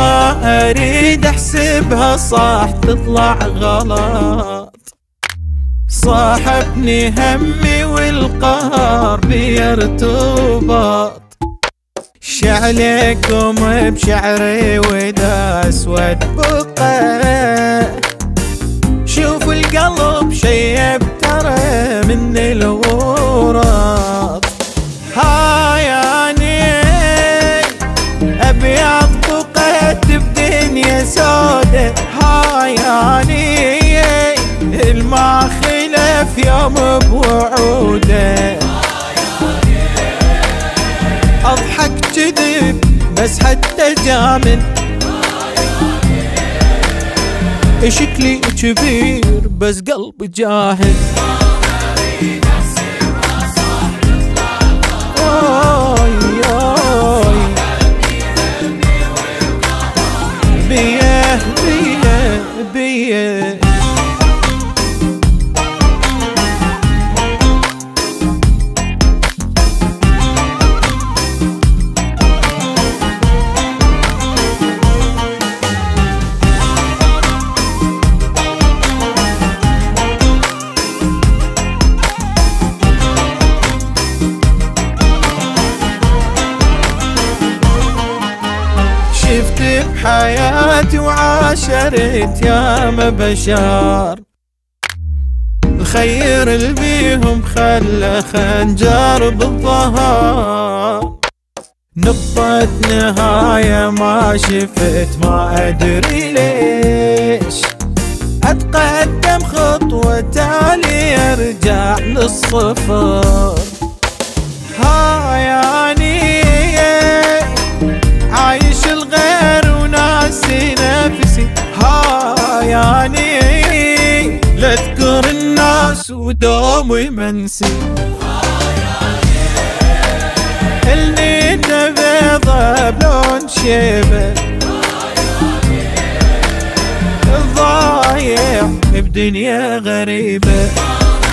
ما اريد احسبها صح تطلع غلط. صاحبني همي والقهر بيرتبط. شعليكم بشعري واذا اسود بقى. شوفوا القلب شيب ترى من الورط. هاياني ابيض بقيت بدنيا سودة. هاياني الما خلف يوم بوعوده. اضحك كذب بس حتى جامد. شكلي كبير بس قلبي جاهل. بيه بيه بيه شفت بحياتي وعاشرت ياما بشر. الخير اللي بيهم خلى خنجر بالظهر. نقطة نهاية ما شفت ما أدري ليش. أتقدم خطوة تالي أرجع للصفر. هاياني عايش الغير وناسي نفسي. هاياني لا اذكر الناس ودومي منسي. النية بيضة بلون شيبة. ضايع بدنيا غريبة.